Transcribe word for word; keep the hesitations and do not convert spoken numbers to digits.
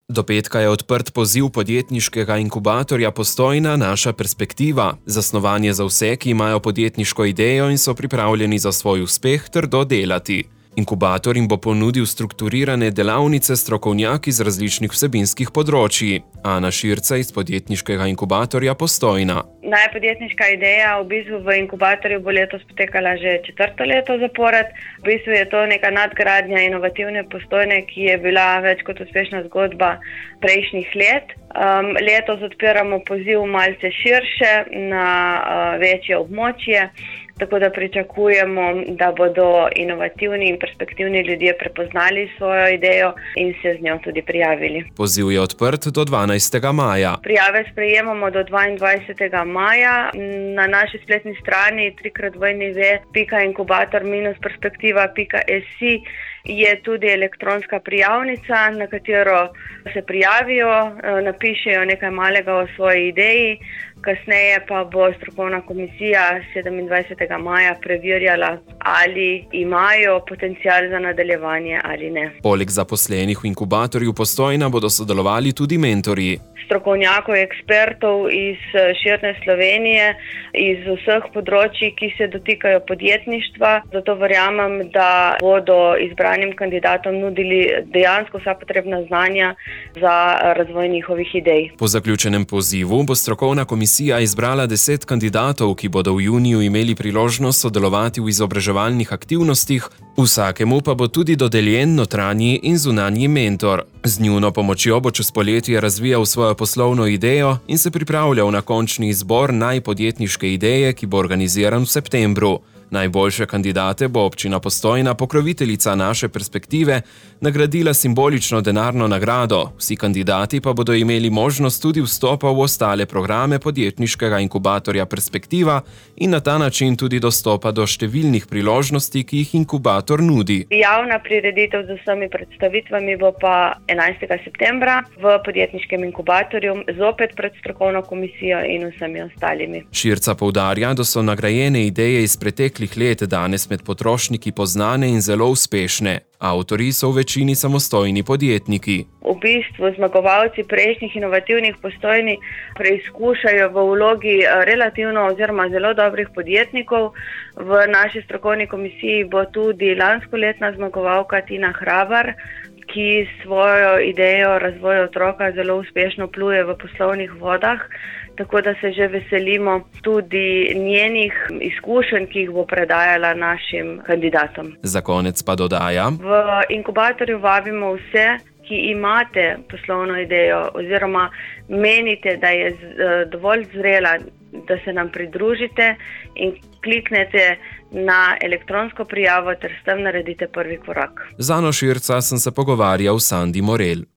Do petka je odprt poziv podjetniškega inkubatorja Postojna Naša perspektiva, zasnovanje za vse, ki imajo podjetniško idejo in so pripravljeni za svoj uspeh trdo delati. Inkubator jim bo ponudil strukturirane delavnice strokovnjaki z različnih vsebinskih področij. Ana Širca iz podjetniškega inkubatorja Postojna. Naša podjetniška ideja v bistvu v inkubatorju bo letos potekala že četrto leto zapored. V bistvu je to neka nadgradnja inovativne Postojne, ki je bila več kot uspešna zgodba prejšnjih let. Um, letos odpiramo poziv malce širše na uh, večje območje, tako da pričakujemo, da bodo inovativni in perspektivni ljudje prepoznali svojo idejo in se z njo tudi prijavili. Poziv je odprt do dvanajstega maja. Prijave sprejemamo do dvaindvajsetega maja. Na naši spletni strani tri krat w w w pika inkubator minus perspektiva pika s i je tudi elektronska prijavnica, na katero se prijavijo, napišejo nekaj malega o svoji ideji. Kasneje pa bo strokovna komisija sedemindvajsetega maja preverjala, ali imajo potencial za nadaljevanje ali ne. Poleg zaposlenih v inkubatorju Postojna bodo sodelovali tudi mentorji. Strokovnjakov, ekspertov iz širne Slovenije, iz vseh področji, ki se dotikajo podjetništva. Zato verjamem, da bodo izbranim kandidatom nudili dejansko vsa potrebna znanja za razvoj njihovih idej. Po zaključenem pozivu bo strokovna komisija izbrala deset kandidatov, ki bodo v juniju imeli priložnost sodelovati v izobraževalnih aktivnostih, vsakemu pa bo tudi dodeljen notranji in zunanji mentor. Z njuno pomočjo bo čez poletje razvijal svojo poslovno idejo in se pripravljal na končni izbor najpodjetniške ideje, ki bo organiziran v septembru. Najboljše kandidate bo občina Postojna, pokroviteljica Naše perspektive, nagradila simbolično denarno nagrado. Vsi kandidati pa bodo imeli možnost tudi vstopa v ostale programe podjetniškega inkubatorja Perspektiva in na ta način tudi dostopa do številnih priložnosti, ki jih inkubator nudi. Javna prireditev z vsemi predstavitvami bo pa enajstega septembra v podjetniškem inkubatorju, zopet pred strokovno komisijo in vsemi ostalimi. Širca poudarja, da so nagrajene ideje iz preteklih let danes med potrošniki poznane in zelo uspešne. Avtorji so v večini samostojni podjetniki. V bistvu zmagovalci prejšnjih inovativnih Postojni preizkušajo v vlogi relativno oziroma zelo dobrih podjetnikov. V naši strokovni komisiji bo tudi lanskoletna zmagovalka Tina Hrabar, ki svojo idejo razvoja otroka zelo uspešno pluje v poslovnih vodah. Tako da se že veselimo tudi njenih izkušenj, ki jih bo predajala našim kandidatom. Za konec pa dodaja: V inkubatorju vabimo vse, ki imate poslovno idejo oziroma menite, da je dovolj zrela, da se nam pridružite in kliknete na elektronsko prijavo ter s tem naredite prvi korak. Z Ano Širca sem se pogovarjal s Sandi Morel.